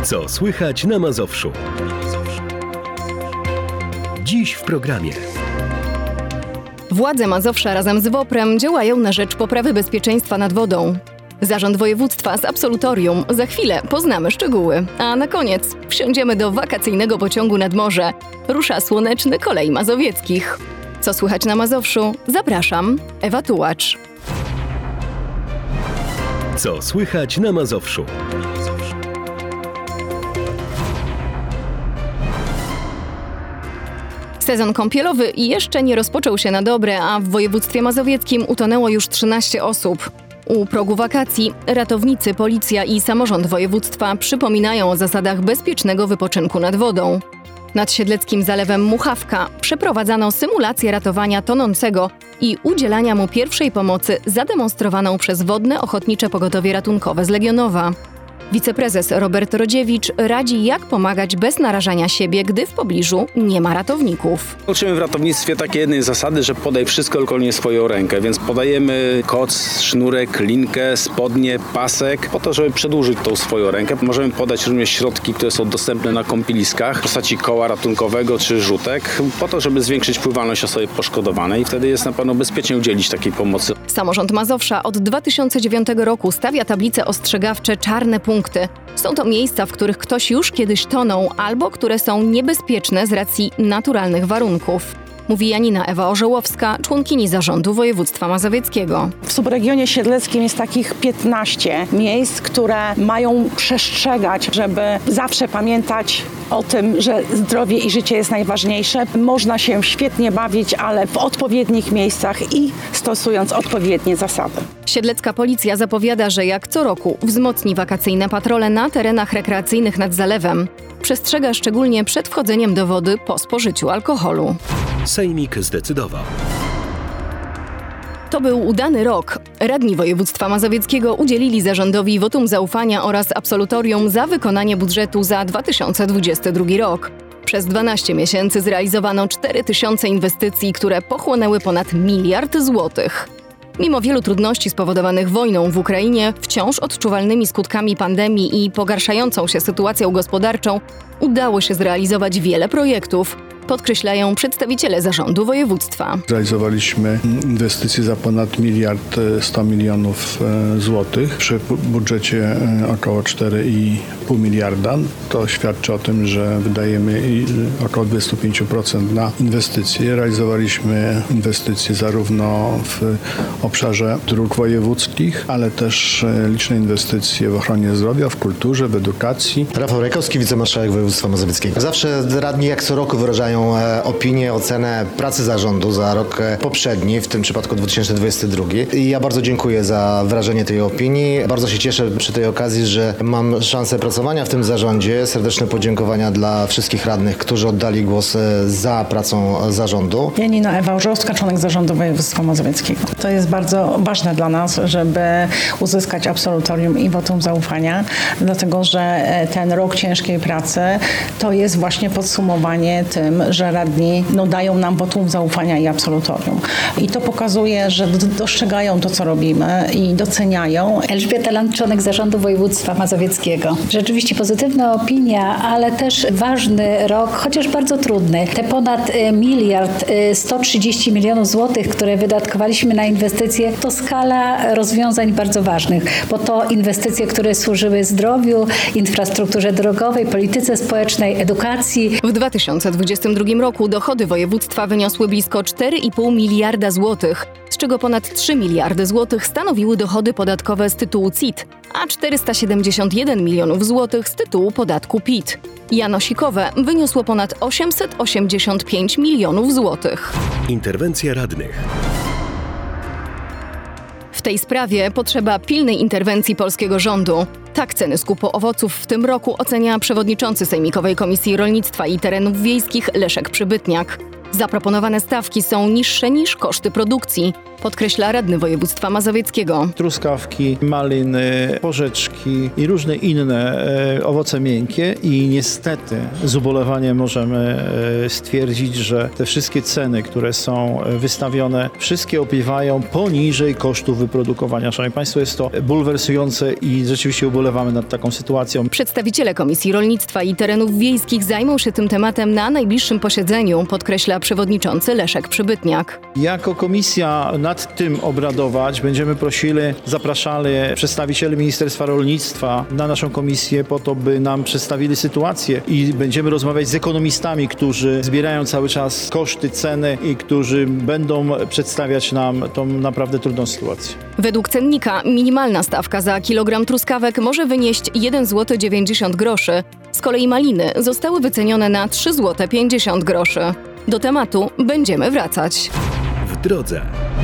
Co słychać na Mazowszu? Dziś w programie. Władze Mazowsza razem z WOPR-em działają na rzecz poprawy bezpieczeństwa nad wodą. Zarząd województwa z absolutorium. Za chwilę poznamy szczegóły. A na koniec wsiądziemy do wakacyjnego pociągu nad morze. Rusza słoneczny Kolei Mazowieckich. Co słychać na Mazowszu? Zapraszam, Ewa Tułacz. Co słychać na Mazowszu? Sezon kąpielowy jeszcze nie rozpoczął się na dobre, a w województwie mazowieckim utonęło już 13 osób. U progu wakacji ratownicy, policja i samorząd województwa przypominają o zasadach bezpiecznego wypoczynku nad wodą. Nad Siedleckim Zalewem Muchawka przeprowadzano symulację ratowania tonącego i udzielania mu pierwszej pomocy zademonstrowaną przez Wodne Ochotnicze Pogotowie Ratunkowe z Legionowa. Wiceprezes Robert Rodziewicz radzi, jak pomagać bez narażania siebie, gdy w pobliżu nie ma ratowników. Uczymy w ratownictwie takiej jednej zasady, że podaj wszystko, tylko nie swoją rękę, więc podajemy koc, sznurek, linkę, spodnie, pasek, po to, żeby przedłużyć tą swoją rękę. Możemy podać również środki, które są dostępne na kąpieliskach w postaci koła ratunkowego czy rzutek, po to, żeby zwiększyć pływalność osoby poszkodowanej i wtedy jest na pewno bezpiecznie udzielić takiej pomocy. Samorząd Mazowsza od 2009 roku stawia tablice ostrzegawcze Czarne Punkty. Są to miejsca, w których ktoś już kiedyś tonął albo które są niebezpieczne z racji naturalnych warunków. Mówi Janina Ewa Orzełowska, członkini Zarządu Województwa Mazowieckiego. W subregionie siedleckim jest takich 15 miejsc, które mają przestrzegać, żeby zawsze pamiętać o tym, że zdrowie i życie jest najważniejsze. Można się świetnie bawić, ale w odpowiednich miejscach i stosując odpowiednie zasady. Siedlecka policja zapowiada, że jak co roku wzmocni wakacyjne patrole na terenach rekreacyjnych nad zalewem. Przestrzega szczególnie przed wchodzeniem do wody po spożyciu alkoholu. Sejmik zdecydował. To był udany rok. Radni województwa mazowieckiego udzielili zarządowi wotum zaufania oraz absolutorium za wykonanie budżetu za 2022 rok. Przez 12 miesięcy zrealizowano 4000 inwestycji, które pochłonęły ponad 1 miliard złotych. Mimo wielu trudności spowodowanych wojną w Ukrainie, wciąż odczuwalnymi skutkami pandemii i pogarszającą się sytuacją gospodarczą, udało się zrealizować wiele projektów, podkreślają przedstawiciele zarządu województwa. Zrealizowaliśmy inwestycje za ponad 1,1 mld złotych przy budżecie około 4,5 miliarda. To świadczy o tym, że wydajemy około 25% na inwestycje. Realizowaliśmy inwestycje zarówno w obszarze dróg wojewódzkich, ale też liczne inwestycje w ochronie zdrowia, w kulturze, w edukacji. Rafał Rajkowski, wicemarszałek województwa mazowieckiego. Zawsze radni jak co roku wyrażają opinię, ocenę pracy zarządu za rok poprzedni, w tym przypadku 2022. I ja bardzo dziękuję za wyrażenie tej opinii. Bardzo się cieszę przy tej okazji, że mam szansę pracowania w tym zarządzie. Serdeczne podziękowania dla wszystkich radnych, którzy oddali głos za pracą zarządu. Janina Ewa Orzełowska, członek Zarządu Województwa Mazowieckiego. To jest bardzo ważne dla nas, żeby uzyskać absolutorium i wotum zaufania, dlatego że ten rok ciężkiej pracy to jest właśnie podsumowanie tym, że radni dają nam wotum zaufania i absolutorium. I to pokazuje, że dostrzegają to, co robimy i doceniają. Elżbieta Land, członek Zarządu Województwa Mazowieckiego. Rzeczywiście pozytywna opinia, ale też ważny rok, chociaż bardzo trudny. Te ponad 1,130 mld złotych, które wydatkowaliśmy na inwestycje, to skala rozwiązań bardzo ważnych, bo to inwestycje, które służyły zdrowiu, infrastrukturze drogowej, polityce społecznej, edukacji. W 2022 roku dochody województwa wyniosły blisko 4,5 miliarda złotych, z czego ponad 3 miliardy złotych stanowiły dochody podatkowe z tytułu CIT, a 471 milionów złotych z tytułu podatku PIT. Janosikowe wyniosło ponad 885 milionów złotych. Interwencja radnych. W tej sprawie potrzeba pilnej interwencji polskiego rządu. Tak ceny skupu owoców w tym roku ocenia przewodniczący Sejmikowej Komisji Rolnictwa i Terenów Wiejskich Leszek Przybytniak. Zaproponowane stawki są niższe niż koszty produkcji, podkreśla radny województwa mazowieckiego. Truskawki, maliny, porzeczki i różne inne owoce miękkie i niestety z ubolewaniem możemy stwierdzić, że te wszystkie ceny, które są wystawione, wszystkie opiewają poniżej kosztów wyprodukowania. Szanowni Państwo, jest to bulwersujące i rzeczywiście ubolewamy nad taką sytuacją. Przedstawiciele Komisji Rolnictwa i Terenów Wiejskich zajmą się tym tematem na najbliższym posiedzeniu, podkreśla przewodniczący Leszek Przybytniak. Jako komisja nad tym obradować będziemy prosili, zapraszali przedstawicieli Ministerstwa Rolnictwa na naszą komisję po to, by nam przedstawili sytuację i będziemy rozmawiać z ekonomistami, którzy zbierają cały czas koszty, ceny i którzy będą przedstawiać nam tą naprawdę trudną sytuację. Według cennika minimalna stawka za kilogram truskawek może wynieść 1,90 zł. Z kolei maliny zostały wycenione na 3,50 zł. Do tematu będziemy wracać. W drodze.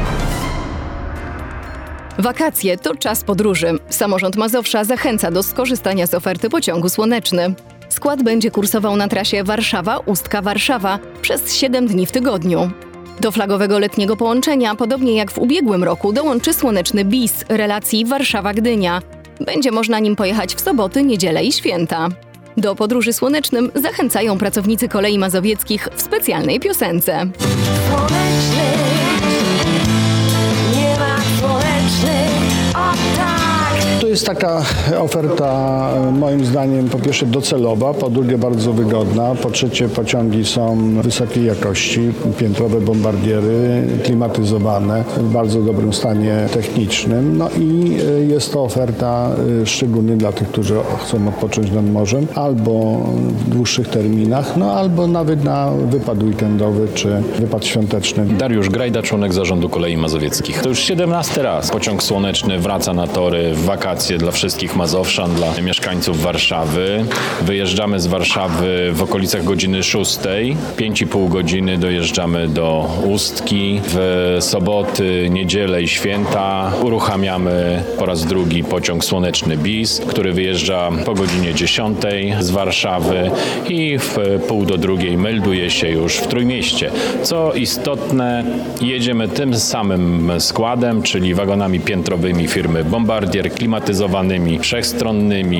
Wakacje to czas podróży. Samorząd Mazowsza zachęca do skorzystania z oferty pociągu Słoneczny. Skład będzie kursował na trasie Warszawa-Ustka-Warszawa przez 7 dni w tygodniu. Do flagowego letniego połączenia, podobnie jak w ubiegłym roku, dołączy Słoneczny bis relacji Warszawa-Gdynia. Będzie można nim pojechać w soboty, niedzielę i święta. Do podróży słonecznym zachęcają pracownicy Kolei Mazowieckich w specjalnej piosence. To jest taka oferta moim zdaniem po pierwsze docelowa, po drugie bardzo wygodna, po trzecie pociągi są wysokiej jakości, piętrowe bombardiery, klimatyzowane, w bardzo dobrym stanie technicznym. No i jest to oferta szczególnie dla tych, którzy chcą odpocząć nad morzem albo w dłuższych terminach, no albo nawet na wypad weekendowy czy wypad świąteczny. Dariusz Grajda, członek zarządu Kolei Mazowieckich. To już 17 raz pociąg słoneczny wraca na tory w wakacje dla wszystkich Mazowszan, dla mieszkańców Warszawy. Wyjeżdżamy z Warszawy w okolicach godziny 6. 5,5 godziny dojeżdżamy do Ustki. W soboty, niedzielę i święta uruchamiamy po raz drugi pociąg słoneczny bis, który wyjeżdża po godzinie 10 z Warszawy i w 1:30 melduje się już w Trójmieście. Co istotne, jedziemy tym samym składem, czyli wagonami piętrowymi firmy Bombardier, klimatyzowanymi, wszechstronnymi.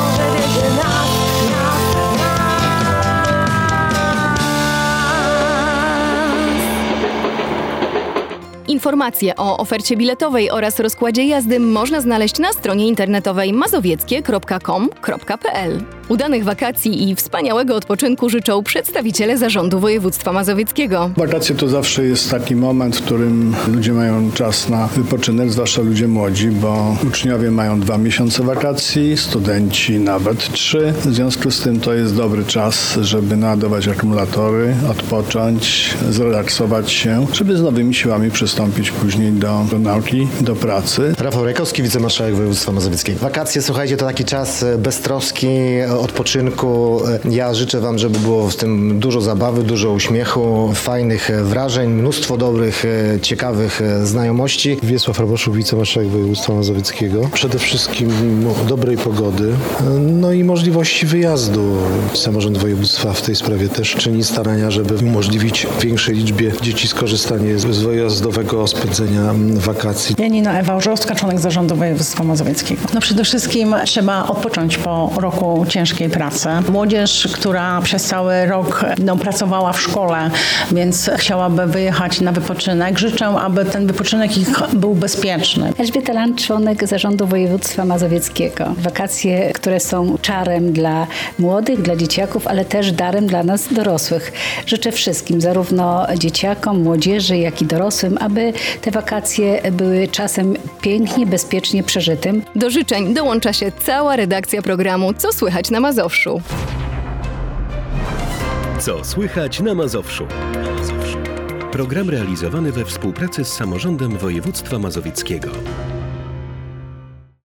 Informacje o ofercie biletowej oraz rozkładzie jazdy można znaleźć na stronie internetowej mazowieckie.com.pl. Udanych wakacji i wspaniałego odpoczynku życzą przedstawiciele Zarządu Województwa Mazowieckiego. Wakacje to zawsze jest taki moment, w którym ludzie mają czas na wypoczynek, zwłaszcza ludzie młodzi, bo uczniowie mają 2 miesiące wakacji, studenci nawet 3. W związku z tym to jest dobry czas, żeby naładować akumulatory, odpocząć, zrelaksować się, żeby z nowymi siłami przystąpić później do nauki, do pracy. Rafał Rajkowski, wicemarszałek województwa mazowieckiego. Wakacje, słuchajcie, to taki czas beztroski, odpoczynku. Ja życzę Wam, żeby było w tym dużo zabawy, dużo uśmiechu, fajnych wrażeń, mnóstwo dobrych, ciekawych znajomości. Wiesław Raboszuk, wicemarszałek województwa mazowieckiego. Przede wszystkim dobrej pogody, no i możliwości wyjazdu. Samorząd województwa w tej sprawie też czyni starania, żeby umożliwić większej liczbie dzieci skorzystanie z wyjazdowego spędzenia wakacji. Janina Ewa Orzowska, członek Zarządu Województwa Mazowieckiego. No przede wszystkim trzeba odpocząć po roku ciężkiej pracy. Młodzież, która przez cały rok pracowała w szkole, więc chciałaby wyjechać na wypoczynek. Życzę, aby ten wypoczynek ich był bezpieczny. Elżbieta Land, członek Zarządu Województwa Mazowieckiego. Wakacje, które są czarem dla młodych, dla dzieciaków, ale też darem dla nas dorosłych. Życzę wszystkim, zarówno dzieciakom, młodzieży, jak i dorosłym, aby te wakacje były czasem pięknie, bezpiecznie przeżytym. Do życzeń dołącza się cała redakcja programu Co słychać na Mazowszu. Co słychać na Mazowszu? Program realizowany we współpracy z Samorządem Województwa Mazowieckiego.